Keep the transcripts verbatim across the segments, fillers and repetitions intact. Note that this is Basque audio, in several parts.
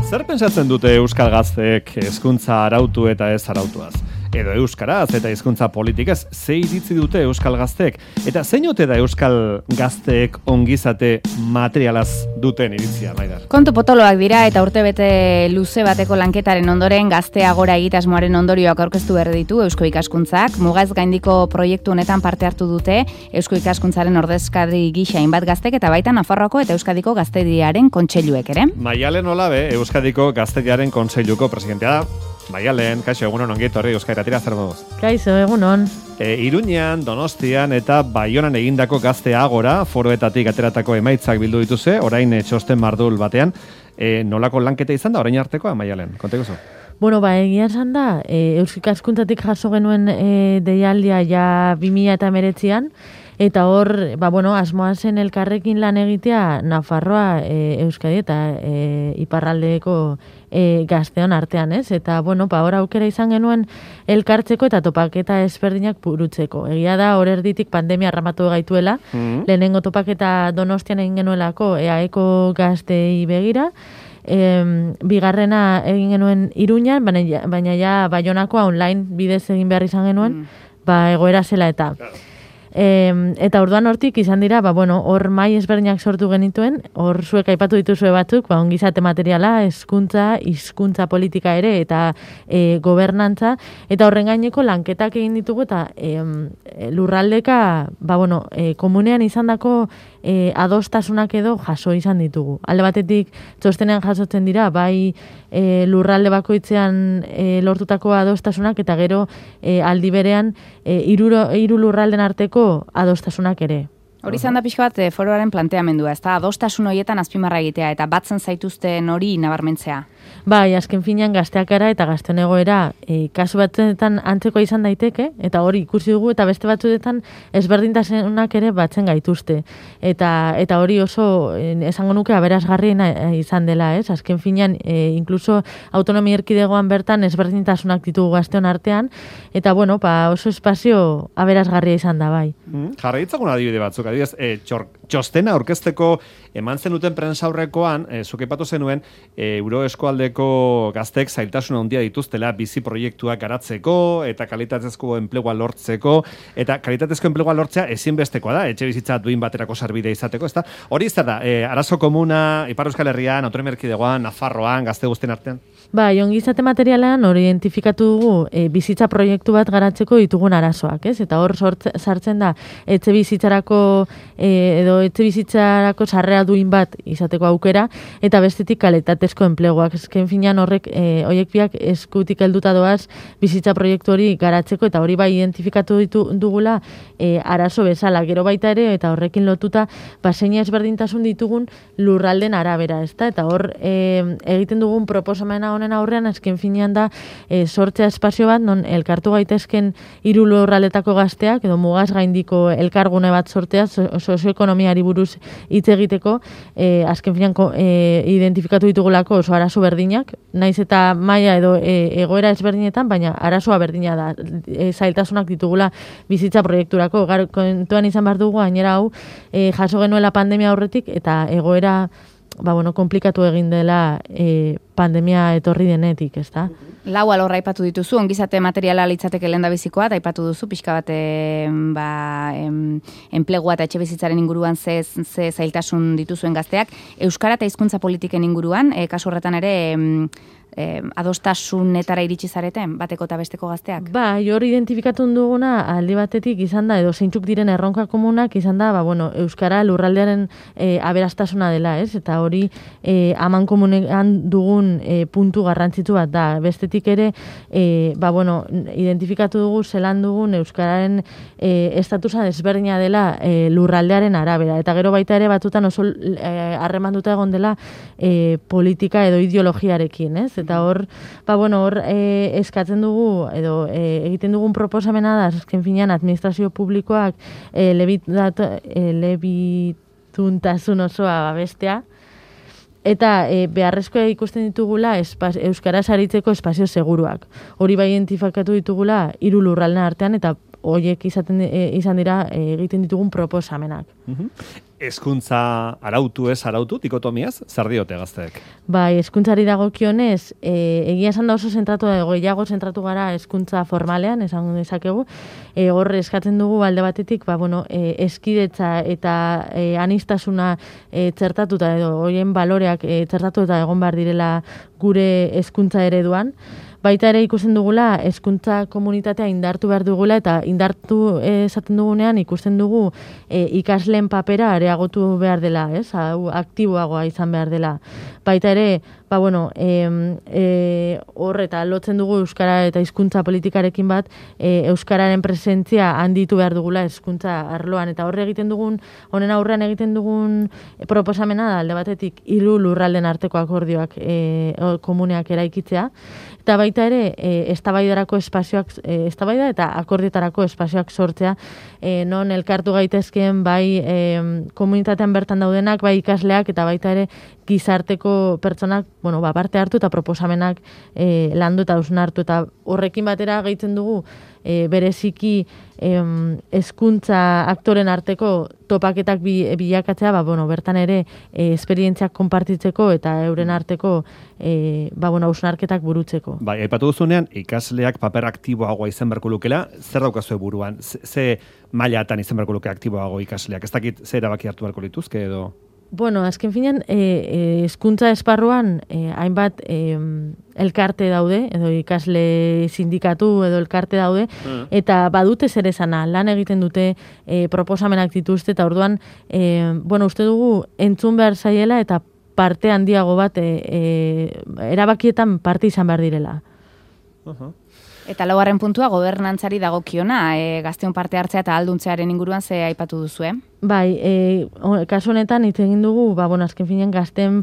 Zer pentsatzen dute euskal gazteek hezkuntza arautu eta ez arautuaz? Edo euskaraz eta hizkuntza politikaz ze iritzi dute euskal gazteek? Eta zein ote da euskal gazteek ongizate materialaz duten iritzia, Maidar? Kontu potoloak dira eta urtebete luze bateko lanketaren ondoren gaztea gora egitasmoaren ondorioak aurkeztu behar ditu Eusko Ikaskuntzak. Mugaz gaindiko proiektu honetan parte hartu dute Eusko Ikaskuntzaren ordezkari gisa hainbat gaztek eta baita Nafarroako eta Euskadiko Gaztediaren kontseiluek ere. Maialen Olabe, Euskadiko Gaztediaren kontseiluko presidentea da. Maialen, kaixo, egunon ongi etorri Euskairatira zer moduz? Kaixo, egunon. E, Iruñean, Donostian eta Baionan egindako gazte agora, foroetatik ateratako emaitzak bildu dituze, orain e, txosten mardul batean. E, nolako lanketa izan da, orain artekoa, Maialen? Konteko zu? Bueno, ba, egia esan da, e, Eusko Ikaskuntzatik jaso genuen e, deialdia ja bi mila hemeretzian, eta hor, ba, bueno, asmoa zen elkarrekin lan egitea Nafarroa, e, Euskadi eta e, iparraldeko e, gazteon artean, ez? Eta, bueno, ba, hor aukera izan genuen elkartzeko eta topaketa ezberdinak burutzeko. Egia da, hor erditik pandemia ramatu gaituela, mm-hmm. lehenengo topaketa Donostian egin genuelako E A Eko gaztei begira, e, bigarrena egin genuen Iruñan, baina, baina ja Baionakoa online bidez egin behar izan genuen, mm. ba, egoera zela eta... Claro. E, eta orduan hortik izan dira, ba, bueno, hor mai ezberdinak sortu genituen, hor zuek aipatu dituzue batzuk, ba, ongizate materiala, hezkuntza, hizkuntza politika ere, eta e, gobernantza, eta horren gaineko lanketak egin ditugu, eta e, lurraldeka, ba, bueno, e, komunean izandako e, adostasunak edo jaso izan ditugu. Alde batetik, txostenean jasotzen dira, bai e, lurralde bakoitzean e, lortutako adostasunak, eta gero e, aldi berean, e, iruro, iru lurralden arteko adostasunak ere. Hori izan da pixka bat foroaren planteamendua, ez da adostasun horietan azpimarra egitea eta batzen zaituzten hori nabarmentzea. Bai, azken finean gazteak gara eta gazten egoera e, kasu batzuetan antzekoa izan daiteke, eta hori ikusi dugu eta beste batzuetan ezberdintasunak ere batzen gaituzte. Eta, eta hori oso esango nuke aberasgarriena izan dela, ez? Azken finean, e, inkluso autonomia erkidegoan bertan ezberdintasunak ditugu gazteon artean, eta bueno, pa, oso espazio aberasgarria izan da, bai. Mm, jarra ditzagun adibide batzuk, adibidez, e, txor, txostena aurkezteko eman zenuten prentsaurrekoan, e, zuk aipatu zenuen, e, Euro eskualdeko gaztek zailtasun handia dituztela bizi proiektuak garatzeko eta kalitatezko enplegua lortzeko, eta kalitatezko enplegua lortzea ezinbestekoa da, etxe bizitza duin baterako sarbidea izateko, ezta? Hori izan da, e, arazo komuna, Ipar Euskal Herrian, autonomia erkidegoan, Nafarroan, gazte guztien artean? Bai, ongizate materialean hori identifikatu dugu e, bizitza proiektu bat garatzeko ditugun arazoak, ez? Eta hor sortze, sartzen da etxe bizitzarako e, edo etxe bizitzarako sarrera duin bat izateko aukera, eta bestetik kalitatezko enpleguak. Ezken finean horrek, e, horiek biak eskutik helduta doaz bizitza proiektu hori garatzeko, eta hori bai identifikatu ditu, dugula e, arazo bezala. Gero baita ere, eta horrekin lotuta, baseina ezberdintasun ditugun lurralden arabera, ezta? Eta hor e, egiten dugun proposamena honen aurrean, azken finean da e, sortzea espazio bat, non elkartu gaitezken hiru lurraldetako gazteak, edo mugaz gaindiko elkargune bat sortea, sozioekonomiari buruz hitz egiteko, e, azken finean e, identifikatu ditugulako oso arazo berdinak, naiz eta maila edo e, egoera ezberdinetan, baina arazoa berdina da, e, zailtasunak ditugula bizitza proiekturako. Gar, kontuan izan behar dugu, gainera hau, e, jaso genuela pandemia aurretik, eta egoera ba, bueno, komplikatu egin dela e, pandemia etorri denetik, ez da? Lau alorra aipatu dituzu, ongizate materiala litzateke lehendabizikoa, eta aipatu duzu, pixka bat ba, em, enplegua eta etxe bizitzaren inguruan ze, ze zailtasun dituzuen gazteak. Euskara eta hizkuntza politiken inguruan, e, kasu horretan ere, em, eh, adostasunetara iritsi zareten, bateko eta besteko gazteak? Ba, hor identifikatu duguna aldi batetik izan da, edo zeintzuk diren erronka komunak izan da, ba, bueno, Euskara lurraldearen e, aberastasuna dela, ez? Eta hori e, aman komunean dugun e, puntu garrantzitu bat da. Bestetik ere, e, ba, bueno, identifikatu dugu zelan dugun Euskararen e, estatusa desberdina dela e, lurraldearen arabera. Eta gero baita ere batutan oso harremanduta e, egon dela e, politika edo ideologiarekin, ez? Eta hor, ba, bueno, hor e, eskatzen dugu, edo e, egiten dugun proposamena da, azken finean, administrazio publikoak e, e, lebituntasun osoa babestea, eta e, beharrezkoa ikusten ditugula espaz, euskaraz aritzeko espazio seguruak. Hori bai identifikatu ditugula hiru lurralden artean, eta horiek izaten, e, izan dira e, egiten ditugun proposamenak. Uh-huh. hezkuntza arautu ez arautu, dikotomiaz, zer diote gazteek? Bai, hezkuntzari dagokionez, e, egia esan da oso zentratu da, gehiago zentratu gara hezkuntza formalean, esan dezakegu, e, horre eskatzen dugu alde batetik, ba, bueno, e, eskidetza eta e, anistasuna e, txertatuta edo horien baloreak e, txertatu eta egon behar direla gure hezkuntza ereduan. Baita ere ikusten dugula, hezkuntza komunitatea indartu behar dugula, eta indartu esaten dugunean ikusten dugu e, ikasleen papera areagotu behar dela, ez? Hau aktiboagoa izan behar dela. Baita ere, ba bueno, e, e, hor eta lotzen dugu euskara eta hizkuntza politikarekin bat, e, euskararen presentzia handitu behar dugula hezkuntza arloan, eta horre egiten dugun, honen aurrean egiten dugun proposamena da alde batetik hiru lurralden arteko akordioak e, komuneak eraikitzea, eta baita ere, e, eztabaidarako espazioak, e, eztabaida eta akordioetarako espazioak sortzea, e, non elkartu gaitezkeen bai e, komunitatean bertan daudenak, bai ikasleak eta baita ere gizarteko pertsonak, bueno, ba, parte hartu eta proposamenak e, landu eta hausnartu, eta horrekin batera gehitzen dugu e, bereziki hezkuntza aktoren arteko topaketak bi, bilakatzea, ba, bueno, bertan ere e, esperientziak konpartitzeko eta euren arteko e, ba, bueno, hausnarketak burutzeko. Bai, aipatu duzunean, ikasleak paper aktiboagoa izan beharko lukela, zer daukazue buruan? Ze, ze mailatan izan beharko luke aktiboago ikasleak? Ez dakit ze erabaki hartu beharko lituzke edo? Bueno, azken finean, hezkuntza e, e, esparruan e, hainbat e, elkarte daude, edo ikasle sindikatu edo elkarte daude, mm. eta badute zer esana, lan egiten dute, e, proposamenak dituzte, eta orduan, e, bueno, uste dugu entzun behar zaiela eta parte handiago bat, e, e, erabakietan parte izan behar direla. Uh-huh. Eta laugarren puntua, gobernantzari dagokiona, e, gazteon parte hartzea eta alduntzearen inguruan ze aipatu duzu, eh? Bai, e, kasu honetan hitz egin dugu, ba, bueno, azken finean gazten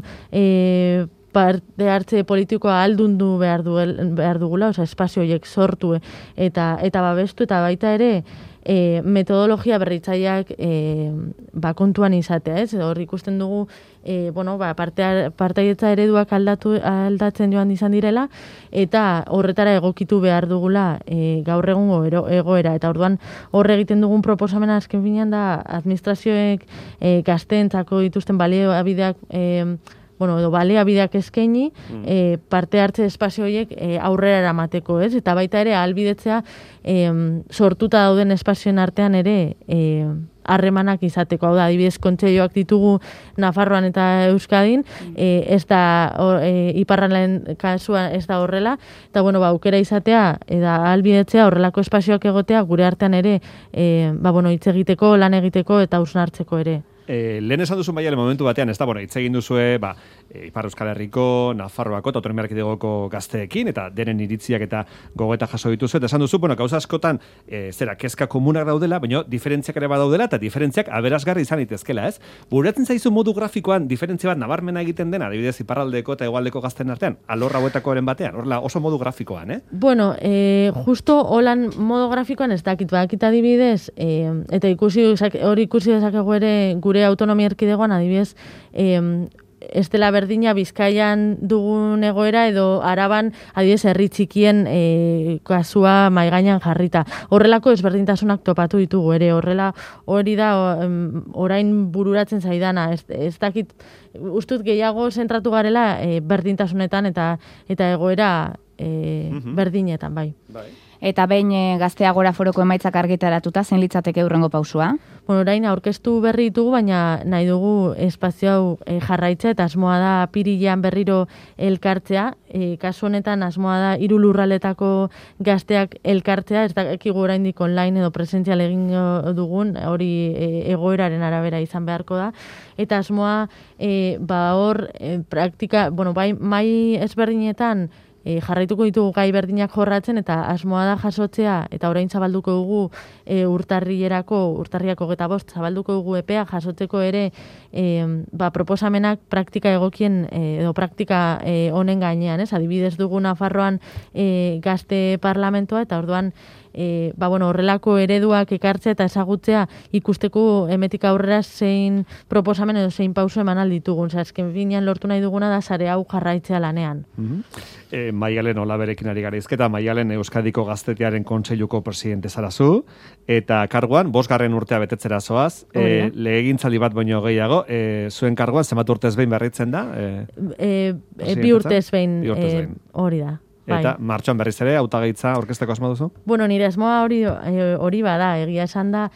e, parte hartze politikoa aldundu behar, duel, behar dugula, oza, espazio horiek sortu eta, eta babestu, eta baita ere, E, metodologia berritzaileak e, ba, kontuan izatea, ez? Hor ikusten dugu e, bueno, ba, parte, partaietza ereduak aldatu, aldatzen joan izan direla, eta horretara egokitu behar dugula e, gaur egungo egoera, eta orduan horre egiten dugun proposamena azken finean da administrazioek e, gazteentzako dituzten baliabideak e, bueno, edo baliabideak eskaini, mm. e, parte hartze espazio horiek e, aurrera eramateko, ez? Eta baita ere ahalbidetzea e, sortuta dauden espazioen artean ere e, harremanak izateko. Hau da, adibidez kontseilloak ditugu Nafarroan eta Euskadin, mm. e, ez da e, iparralden kasua ez da horrela, eta bueno, ba, aukera izatea eta ahalbidetzea horrelako espazioak egotea gure artean ere e, ba, bueno, hitz egiteko, lan egiteko eta hausnartzeko ere. E, lehen esan duzun baiale momentu batean, ez da, bueno, hitz egin duzue, ba, e, Ipar Euskal Herriko, Nafarroako eta Autonomia Erkidegoko gazteekin, eta denen iritziak eta gogeta jaso dituzu, eta esan duzu, bueno, gauza askotan, e, zera, kezka komunak daudela, baina diferentziak ere badaudela, eta diferentziak aberasgarri izan itezkela, ez? Buratzen zaizu modu grafikoan, diferentzia bat nabarmena egiten dena, adibidez, iparraldeko eta hegoaldeko gazten artean, alor hauetakoaren batean, horrela oso modu grafikoan, eh? Bueno, e, justo holan modu grafikoan ez dakit, badakit adibidez, e, eta ikusi, hori ikusi dezakegu ere gure autonomia erkidegoan, adibidez, eh, estela berdina Bizkaian dugun egoera edo Araban, adibidez, herri txikien eh, kasua maigainan jarrita. Horrelako ezberdintasunak topatu ditugu ere, horrela hori da orain bururatzen zaidana, ez, ez dakit, ustut gehiago zentratu garela eh, berdintasunetan eta eta egoera eh, mm-hmm. berdinetan, bai. Bai. Eta behin e, Gaztea Gora Foroko emaitzak argitaratuta, zein litzateke hurrengo pausua? Bueno, orain aurkeztu berri ditugu, baina nahi dugu espazio hau e, jarraitza, eta asmoa da apirilean berriro elkartzea. E, kasu honetan asmoa da hiru lurraletako gazteak elkartzea, ez dakigu oraindik online edo presentzial egin dugun, hori e, egoeraren arabera izan beharko da. Eta asmoa, e, ba hor, e, praktika, bueno, bai, mai ezberdinetan, E, jarraituko ditugu gai berdinak jorratzen, eta asmoa da jasotzea, eta orain zabalduko dugu e, urtarrilerako, urtarriako geta bost, zabalduko dugu epea jasotzeko ere e, ba, proposamenak praktika egokien e, edo praktika e, honen gainean, ez? Adibidez dugu Nafarroan e, gazte parlamentoa, eta orduan e, ba, bueno, horrelako ereduak ekartzea eta ezagutzea ikusteko emetik aurrera zein proposamen edo zein pauso eman alditugun. Osa, esken binean lortu nahi duguna da sare hau jarraitzea lanean. Mm-hmm. E, Maialen Olaberekin ari gara izketa, Maialen Euskadiko Gaztetiaren Kontseiluko presidente zarazu, eta karguan, bosgarren urtea betetzera zoaz, e, legegintzaldi bat baino gehiago, e, zuen karguan, zenbat urtez behin berritzen da? E, e, e, bi urtez behin, hori da. Eta bai. Martxoan berriz ere, hautagaitza orkesteko asmo duzu? Bueno, nire asmoa hori, hori bada, egia esan da,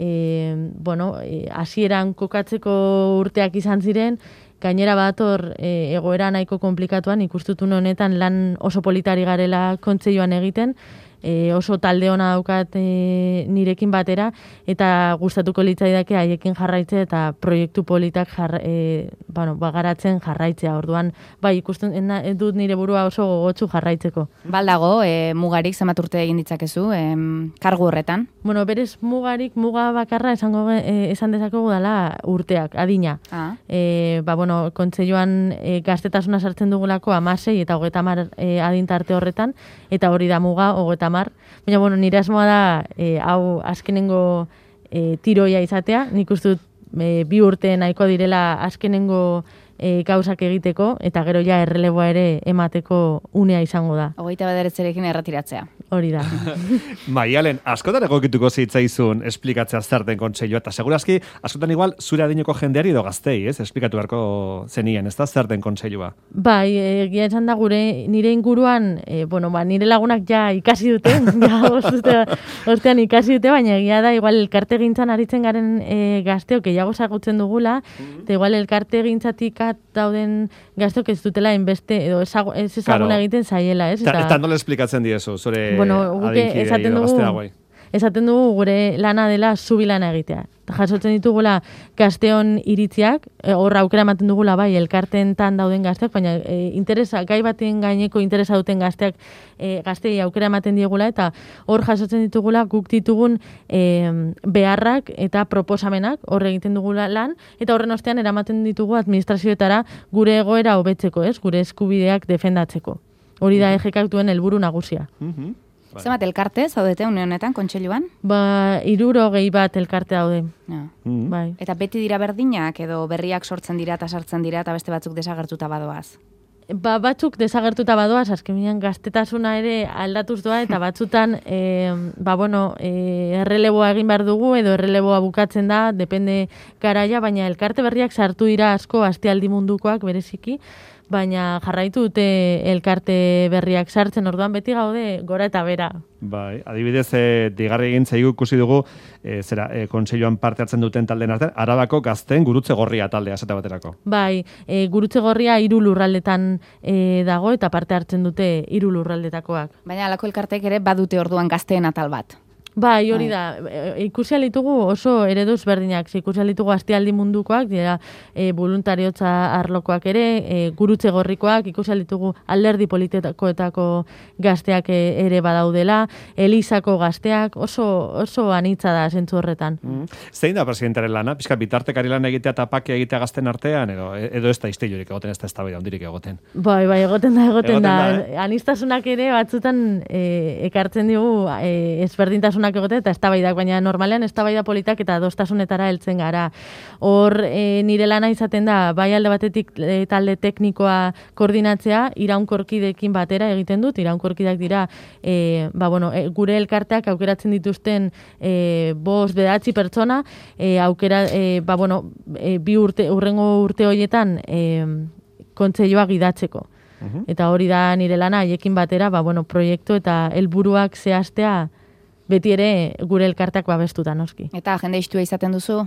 e, bueno, hasieran kokatzeko urteak izan ziren, gainera bator e, egoera nahiko komplikatuan, ikustutun honetan lan oso politari garela kontseilluan egiten, e, oso talde ona daukat e, nirekin batera, eta gustatuko litzaidake haiekin jarraitzea eta proiektu politak jar, e, bueno, bagaratzen jarraitzea. Orduan, bai, ikusten dut nire burua oso gogotsu jarraitzeko. Baldago, e, mugarik zenbat urte egin ditzakezu, e, kargu horretan? Bueno, berez mugarik, muga bakarra esango, e, esan dezakegu dela urteak, adina. Ah. E, ba, bueno, kontseilluan e, gaztetasuna sartzen dugulako amasei eta hogeta hamar e, adintarte horretan, eta hori da muga, hogeta hamar. Baina, bueno, nire asmoa da, e, hau azkenengo e, tiroia izatea, nik uste dut e, bi urte nahiko direla azkenengo e, gauzak egiteko, eta gero ja erreleboa ere emateko unea izango da. Hogeita bederatzerekin erretiratzea. Hori da. Maialen, askotan egokituko zitzaizun esplikatzea zer den kontseilua, eta segurazki, askotan igual, zure adineko jendeari edo gaztei, ez? Esplikatu beharko zenien, ez da zer den kontseilua? Bai, egia esan da gure, nire inguruan, e, bueno, ba, nire lagunak ja ikasi dute, ja, oste, ostean ikasi dute, baina egia da, igual, elkarte gintzan aritzen garen e, gazteok, gehiago zagutzen dugula, mm-hmm. eta igual, elkarte gintzatik dauden gazteok ez dutela inbeste, edo ez ezaguna claro. egiten zaiela, ez? Eta, eta nola esplikatzen diezu, zure bueno, adinkidea edo gaztea guai? Esaten dugu gure lana dela zubilana egitea. Jasotzen ditugula gazteon iritziak, hor aukera ematen dugula bai elkartentan dauden gazteak, baina e, interesa, gai baten gaineko interesa duten gazteak e, gaztei aukera ematen diegula, eta hor jasotzen ditugula guk ditugun e, beharrak eta proposamenak hor egiten dugula lan, eta horren ostean eramaten ditugu administrazioetara gure egoera hobetzeko, ez? Gure eskubideak defendatzeko. Hori da E G K duen helburu nagusia. Mhm. Bai. Zenbat elkarte zaudete une honetan kontseiluan? Ba, hirurogei bat elkarte daude. Ja. Mm-hmm. Bai. Eta beti dira berdinak edo berriak sortzen dira eta sartzen dira eta beste batzuk desagertuta badoaz? Ba, batzuk desagertuta badoaz, azkenean gaztetasuna ere aldatuz doa, eta batzutan e, ba, bueno, e, erreleboa egin behar dugu edo erreleboa bukatzen da, depende garaia, baina elkarte berriak sartu dira asko astealdi mundukoak bereziki, baina jarraitu dute elkarte berriak sartzen, orduan beti gaude gora eta bera. Bai, adibidez, e, digarri egin zaigu ikusi dugu, e, zera, e, kontseiluan parte hartzen duten taldeen artean, Arabako gazteen gurutze gorria taldea esate baterako. Bai, e, gurutze gorria hiru lurraldetan e, dago eta parte hartzen dute hiru lurraldetakoak. Baina alako elkartek ere badute orduan gazteen atal bat. Bai, hori da, ikusi alitugu oso ereduz berdinak, ikusi alitugu astialdi mundukoak, dira e, voluntariotza arlokoak ere, e, gurutze gorrikoak, ikusi alitugu alderdi politikoetako gazteak ere badaudela, Elizako gazteak, oso, oso anitza da zentzu horretan. Mm. Zein da presidentaren lana? Pizka bitartekari lan egitea eta pakia egitea gazten artean, edo, edo ez da istilurik egoten, ez da eztabaida handirik egoten? Bai, bai, egoten da, egoten, egoten da. da eh? Anistasunak ere batzutan e, ekartzen digu e, ezberdintasun egote eta eztabaidak, baina normalean eztabaida politak eta adostasunetara heltzen gara. Hor e, nire lana izaten da, bai alde batetik e, talde teknikoa koordinatzea, iraunkorkidekin batera egiten dut, iraunkorkidak dira e, ba, bueno, e, gure elkarteak aukeratzen dituzten e, bost bedatzi pertsona, e, aukera, e, ba, bueno, e, bi urte, urrengo urte horietan e, kontseilua gidatzeko. Uh-huh. Eta hori da nire lana, haiekin batera, ba, bueno, proiektu eta helburuak zehaztea beti ere gure elkarteak babestuta noski. Eta jende istua izaten duzu?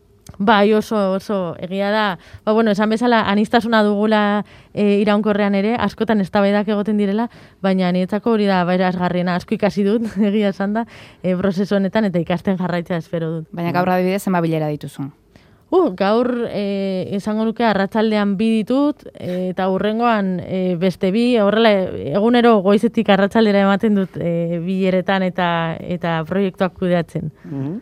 Bai, oso, oso, egia da. Ba, bueno, esan bezala, anistasuna dugula e, iraunkorrean ere, askotan eztabaidak egoten direla, baina niretzako hori da berazgarriena, asko ikasi dut, egia esan da, e, prozesu honetan eta ikasten jarraitzea espero dut. Baina gaur adibidez zenbat bilera dituzu? Uh, gaur e, esango nuke arratsaldean bi ditut, e, eta hurrengoan e, beste bi, horrela egunero goizetik arratsaldera ematen dut e, bileretan eta eta proiektuak kudeatzen. Mm-hmm.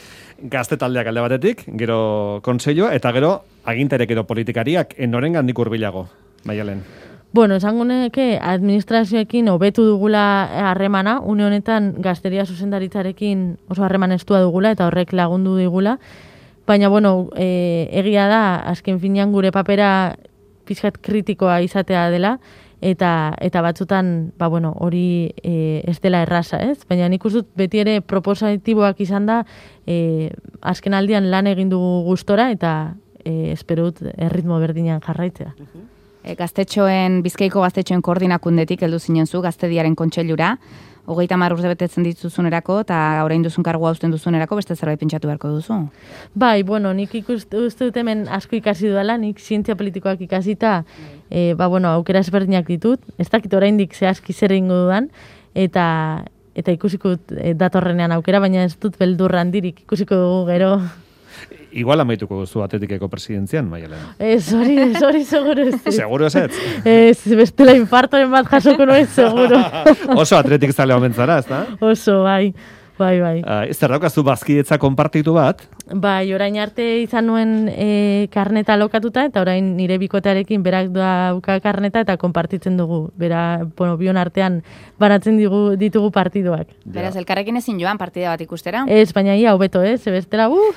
Gazte taldeak alde batetik, gero kontseilua, eta gero agintarek edo politikariak, norengandik hurbilago, Maialen? Bueno, esango neke administrazioekin hobetu dugula harremana, une honetan gazteria zuzendaritzarekin oso harreman estua dugula eta horrek lagundu digula. Baina, bueno, e, egia da, azken finean gure papera pixkat kritikoa izatea dela, eta eta batzutan, ba, bueno, hori e, ez dela erraza, ez? Baina nik uste dut beti ere propositiboak izan da, e, azken aldian lan egin dugu gustora, eta e, espero dut erritmo berdinean jarraitzea. E, gaztetxoen, Bizkaiko gaztetxoen koordinakundetik heldu zinen zu, gaztediaren kontseilura, hogeita hamar urte betetzen dituzunerako, eta orain duzun kargua uzten duzunerako, beste zerbait pentsatu beharko duzu? Bai, bueno, nik ikuste dut hemen asko ikasi dudala, nik zientzia politikoak ikasita, e, ba, bueno, aukera ezberdinak ditut, ez dakit oraindik zehazki zer egingo dudan, eta, eta ikusiko dut e, datorrenean aukera, baina ez dut beldurra handirik, ikusiko dugu gero. Igual amaituko duzu Atletikeko presidentzian, Maialen. Ez, hori, ez, hori seguro ez. Seguro ez ez? Ez, bestela infartoen bat jasoko nuen, seguro. Oso atletik zale omentzara, ez da? Oso, bai, bai, bai. Uh, ez daukazu bazkidetza konpartitu bat? Bai, orain arte izan nuen e, karneta lokatuta, eta orain nire bikotearekin berak dauka karneta eta konpartitzen dugu. Bera, bueno, bion artean banatzen digu, ditugu partidoak. Ja. Beraz, elkarrekin ezin joan partida bat ikustera? Ez, baina ia, hobeto, ez, zebestela, uh!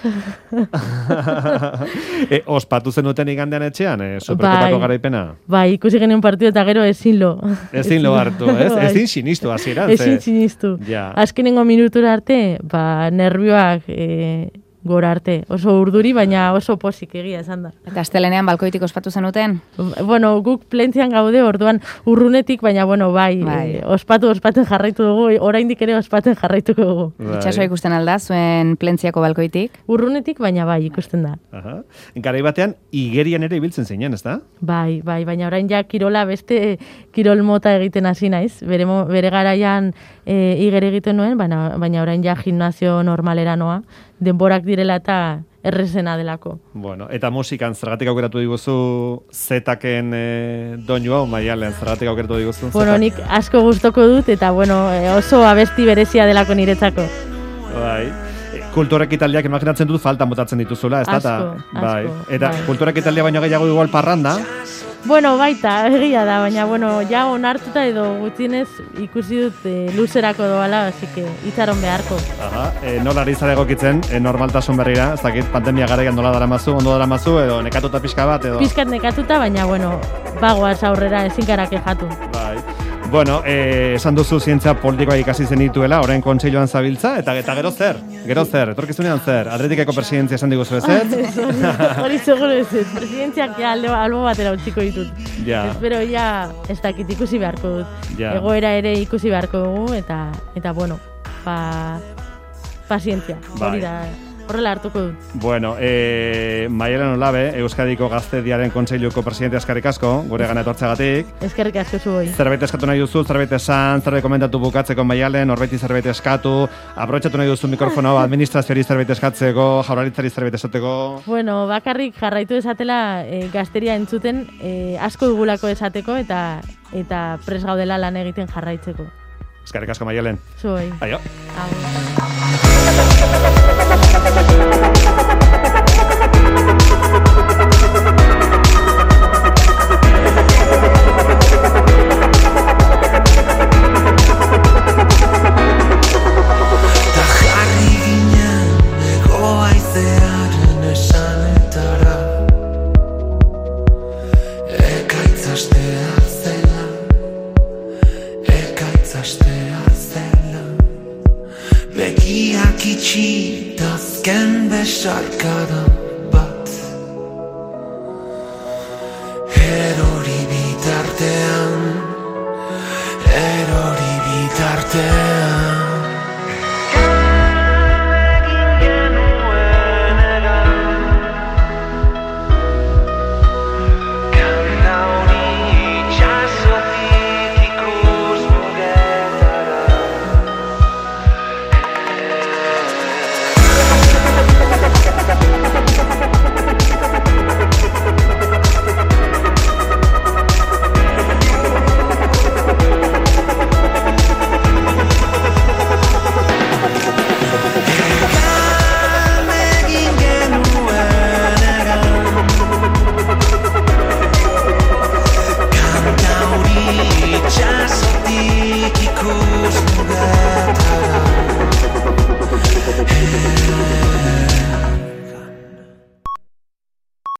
e, ospatu zenuten igandean etxean, e, superkopako bai, garaipena? Bai, ikusi genuen partido eta gero ezin lo. Ezin lo hartu, ez? Bai. Ezin sinistu hasieran. Ezin sinistu. Ja. Azkenengo minutura arte, ba, nervioak... E, gora arte. Oso urduri, baina oso posik egia esan da. Eta astelenean balkoitik ospatu zenuten? Bueno, guk plentzian gaude, orduan urrunetik, baina bueno, bai, bai. E, ospatu, ospaten jarraitu dugu, oraindik ere ospaten jarraituko dugu. Bai. Itxasoa ikusten alda, zuen plentziako balkoitik? Urrunetik, baina bai, ikusten da. Aha. Garai batean, igerian ere ibiltzen zeinen, ez da? Bai, bai, baina orain ja kirola beste kirol mota egiten hasi naiz. Bere, bere garaian e, iger egiten nuen, baina, baina orain ja gimnasio normalera noa. Denborak direla eta errezena delako. Bueno, eta musikan zergatik aukeratu diguzu zetaken e, doinu hau, Maialen, zergatik aukeratu diguzu? Bueno, nik asko gustoko dut, eta bueno, oso abesti berezia delako niretzako. Bai. Kulturek italdiak imaginatzen dut faltan botatzen dituzula, ez da? Asko, asko. Bai. Eta bai. Kulturek italdia baino gehiago igual parranda? Bueno, baita, egia da, baina, bueno, ja onartuta edo gutxienez ikusi dut e, luzerako doala, así que itxaron beharko. Aha, e, nola ari zara egokitzen, e, normaltasun berrira, ez dakit, pandemia garaian nola daramazu, ondo daramazu, edo nekatuta pixka bat, edo... Pixkat nekatuta, baina, bueno, bagoaz aurrera ezin gara kexatu. Bai. Bueno, eh, esan duzu zientzia politikoa ikasi zenituela, orain kontseiluan zabiltza, eta eta gero zer? Gero zer? Etorkizunean zer? Atletikeko presidentzia esan diguzu ez ez? Hori seguro ez ez. Presidentziak ja albo, albo batera utziko ditut. Ja. Espero ja ez dakit ikusi beharko dut. Ja. Egoera ere ikusi beharko dugu, eta, eta bueno, pa, pazientzia. Bai. Hori da, horrela hartuko dut. Bueno, eh, Maialen Olabe, Euskadiko Gaztediaren Kontseiluko presidente eskerrik asko, gure gana etortzeagatik. Eskerrik asko zuoi. Zerbait eskatu nahi duzu, zerbait esan, zerbait komentatu bukatzeko Maialen, horbaiti zerbait eskatu, aprobetxatu nahi duzu mikrofono administrazioari zerbait eskatzeko, jaurlaritzari zerbait esateko. Bueno, bakarrik jarraitu esatela e, gazteria entzuten e, asko dugulako esateko eta eta pres gaudela lan egiten jarraitzeko. Eskerrik asko Maialen. Zuoi. Aio. Begiak itxi dazken besarkada bat Erori bitartean Erori bitartean